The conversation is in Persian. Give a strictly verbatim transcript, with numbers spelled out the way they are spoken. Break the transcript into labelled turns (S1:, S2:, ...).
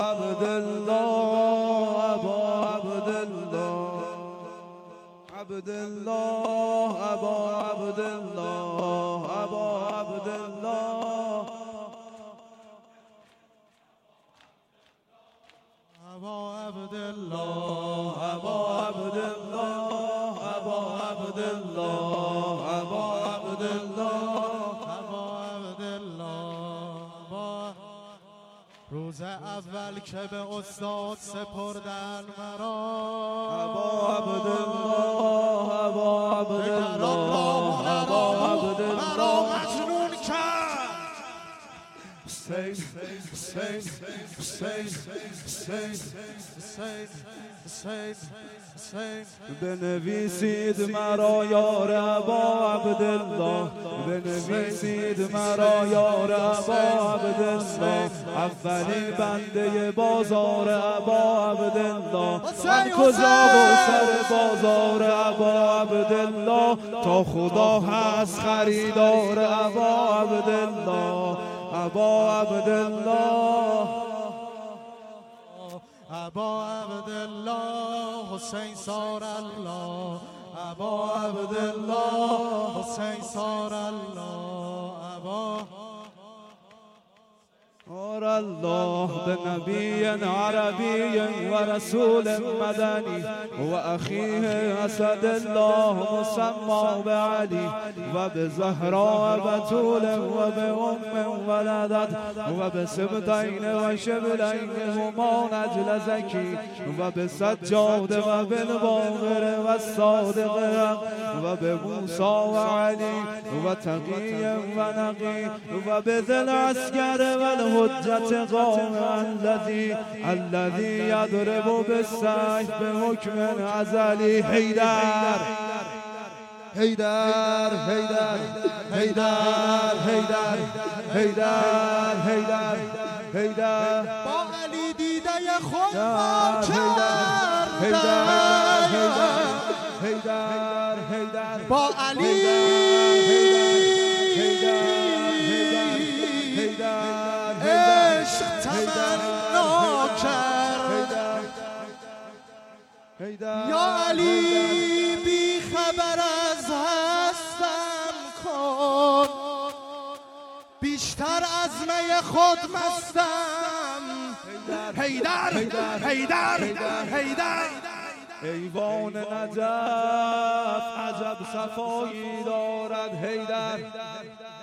S1: عبدالله ابا عبدالله عبدالله ابا عبدالله ابا عبدالله
S2: ابا عبدالله
S1: ابا عبدالله ابا عبدالله ابا عبدالله
S2: ابا عبدالله روز اول که به استاد سپردن مرا
S1: ابا عبدالله ابا عبدالله ابا عبدالله
S2: مرا مجنون کرد
S1: حسین حسین حسین حسین
S2: حسین حسین
S1: بنویسید مرا یار ابا عبدالله بنویسید مرا یار ابا عبدالله اولین بنده بازار ابا عبدالله من کجا و سر بازار ابا عبدالله تا خدا هست خریدار ابا عبدالله ابا عبدالله
S2: ابا عبدالله حسین سار الله ابا عبدالله حسین سار الله ابا
S1: نور الله بنبي عربي ورسول مدني وأخيه أسد الله مسمى بعلي وبزهراء بتول وبأم ولدت وبسبطين وشبلين هما نجل زكي وبسجاد وبالباغر والصادق وبموسى وعلي وتقي ونقي وبذي العسكر والهدى حجة قوم الذي الذي يضرب بالسيف بحكم ازلی حیدر حیدر حیدر حیدر حیدر حیدر حیدر حیدر
S2: با علی دیده خود ما
S1: کردم حیدر حیدر حیدر
S2: با علی تمنا کرد یا علی بی خبر از هستم کن بیشتر از می خود مستم حیدر حیدر حیدر
S1: ایوان نجف عجب صفایی دارد حیدر